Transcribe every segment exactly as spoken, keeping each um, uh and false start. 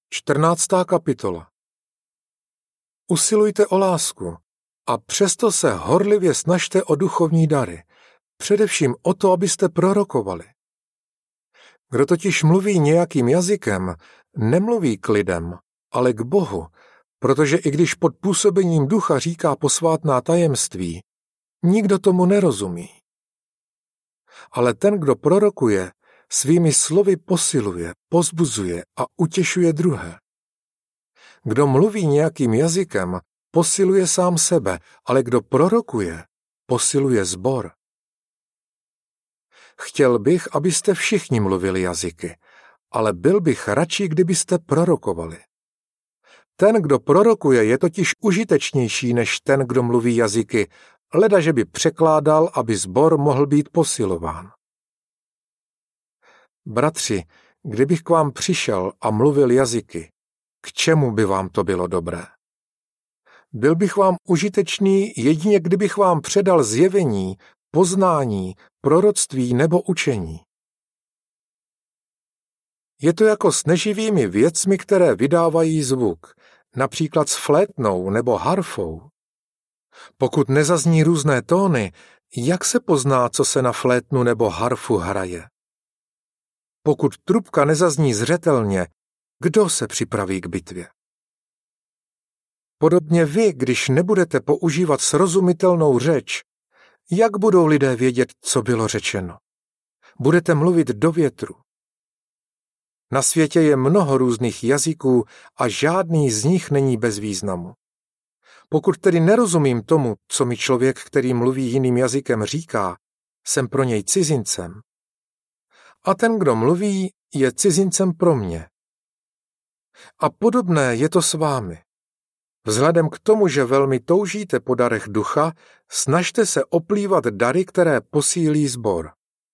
Čtrnáctá kapitola. Usilujte o lásku a přesto se horlivě snažte o duchovní dary, především o to, abyste prorokovali. Kdo totiž mluví nějakým jazykem, nemluví k lidem, ale k Bohu, protože i když pod působením ducha říká posvátná tajemství, nikdo tomu nerozumí. Ale ten, kdo prorokuje, svými slovy posiluje, povzbuzuje a utěšuje druhé. Kdo mluví nějakým jazykem, posiluje sám sebe, ale kdo prorokuje, posiluje sbor. Chtěl bych, abyste všichni mluvili jazyky, ale byl bych radši, kdybyste prorokovali. Ten, kdo prorokuje, je totiž užitečnější než ten, kdo mluví jazyky, leda, že by překládal, aby sbor mohl být posilován. Bratři, kdybych k vám přišel a mluvil jazyky, k čemu by vám to bylo dobré? Byl bych vám užitečný jedině, kdybych vám předal zjevení, poznání, proroctví nebo učení. Je to jako s neživými věcmi, které vydávají zvuk, například s flétnou nebo harfou. Pokud nezazní různé tóny, jak se pozná, co se na flétnu nebo harfu hraje? Pokud trubka nezazní zřetelně, kdo se připraví k bitvě? Podobně vy, když nebudete používat srozumitelnou řeč, jak budou lidé vědět, co bylo řečeno? Budete mluvit do větru. Na světě je mnoho různých jazyků a žádný z nich není bez významu. Pokud tedy nerozumím tomu, co mi člověk, který mluví jiným jazykem, říká, jsem pro něj cizincem. A ten, kdo mluví, je cizincem pro mě. A podobné je to s vámi. Vzhledem k tomu, že velmi toužíte po darech ducha, snažte se oplývat dary, které posílí sbor.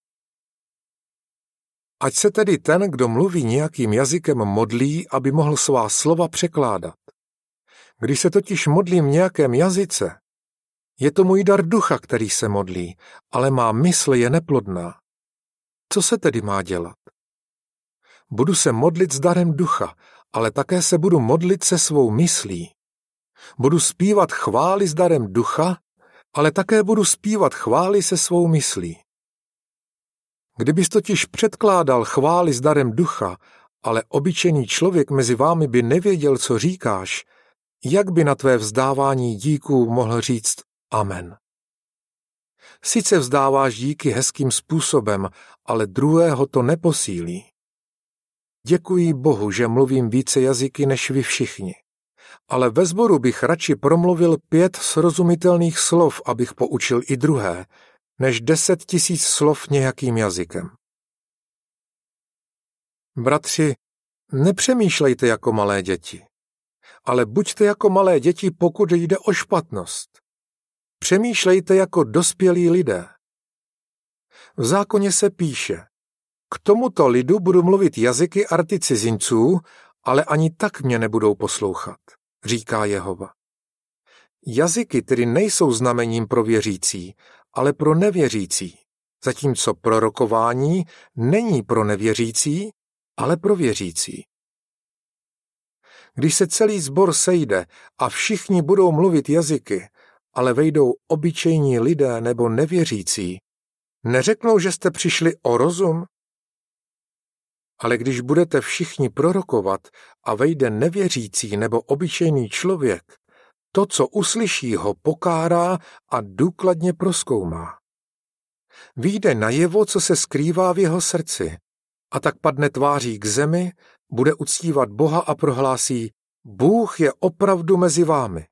Ať se tedy ten, kdo mluví nějakým jazykem, modlí, aby mohl svá slova překládat. Když se totiž modlím v nějakém jazyce, je to můj dar ducha, který se modlí, ale má mysl je neplodná. Co se tedy má dělat? Budu se modlit s darem ducha, ale také se budu modlit se svou myslí. Budu zpívat chvály s darem ducha, ale také budu zpívat chvály se svou myslí. Kdybys totiž předkládal chvály s darem ducha, ale obyčejný člověk mezi vámi by nevěděl, co říkáš, jak by na tvé vzdávání díků mohl říct amen? Sice vzdáváš díky hezkým způsobem, ale druhého to neposílí. Děkuji Bohu, že mluvím více jazyky než vy všichni, ale ve sboru bych radši promluvil pět srozumitelných slov, abych poučil i druhé, než deset tisíc slov nějakým jazykem. Bratři, nepřemýšlejte jako malé děti, ale buďte jako malé děti, pokud jde o špatnost. Přemýšlejte jako dospělí lidé. V zákoně se píše, k tomuto lidu budu mluvit jazyky arty cizinců, ale ani tak mě nebudou poslouchat, říká Jehova. Jazyky tedy nejsou znamením pro věřící, ale pro nevěřící, zatímco prorokování není pro nevěřící, ale pro věřící. Když se celý sbor sejde a všichni budou mluvit jazyky, ale vejdou obyčejní lidé nebo nevěřící, neřeknou, že jste přišli o rozum? Ale když budete všichni prorokovat a vejde nevěřící nebo obyčejný člověk, to, co uslyší, ho pokárá a důkladně prozkoumá. Vyjde najevo, co se skrývá v jeho srdci, a tak padne tváří k zemi, bude uctívat Boha a prohlásí, Bůh je opravdu mezi vámi.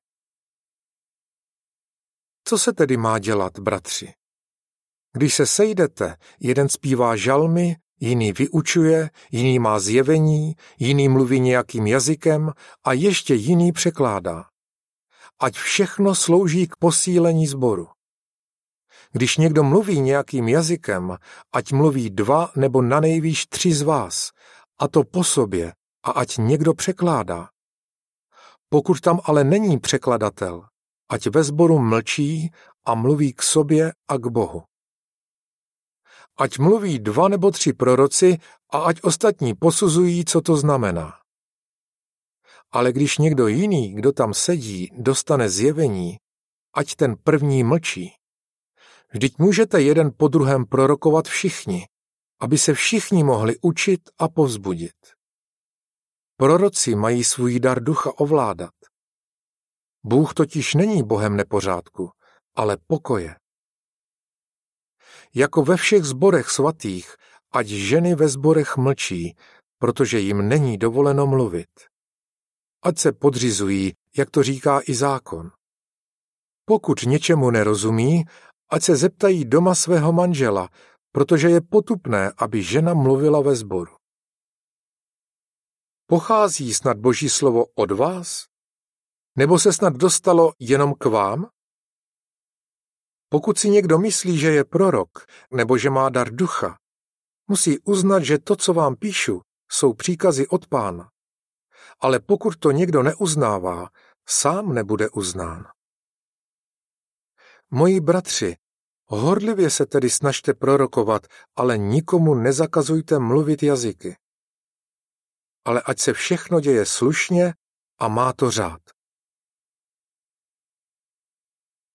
Co se tedy má dělat, bratři? Když se sejdete, jeden zpívá žalmy, jiný vyučuje, jiný má zjevení, jiný mluví nějakým jazykem a ještě jiný překládá. Ať všechno slouží k posílení sboru. Když někdo mluví nějakým jazykem, ať mluví dva nebo nanejvýš tři z vás, a to po sobě, a ať někdo překládá. Pokud tam ale není překladatel, ať ve sboru mlčí a mluví k sobě a k Bohu. Ať mluví dva nebo tři proroci a ať ostatní posuzují, co to znamená. Ale když někdo jiný, kdo tam sedí, dostane zjevení, ať ten první mlčí. Vždyť můžete jeden po druhém prorokovat všichni, aby se všichni mohli učit a povzbudit. Proroci mají svůj dar ducha ovládat. Bůh totiž není Bohem nepořádku, ale pokoje. Jako ve všech sborech svatých, ať ženy ve sborech mlčí, protože jim není dovoleno mluvit. Ať se podřizují, jak to říká i zákon. Pokud něčemu nerozumí, ať se zeptají doma svého manžela, protože je potupné, aby žena mluvila ve sboru. Pochází snad Boží slovo od vás? Nebo se snad dostalo jenom k vám? Pokud si někdo myslí, že je prorok, nebo že má dar ducha, musí uznat, že to, co vám píšu, jsou příkazy od Pána. Ale pokud to někdo neuznává, sám nebude uznán. Moji bratři, horlivě se tedy snažte prorokovat, ale nikomu nezakazujte mluvit jazyky. Ale ať se všechno děje slušně a má to řád.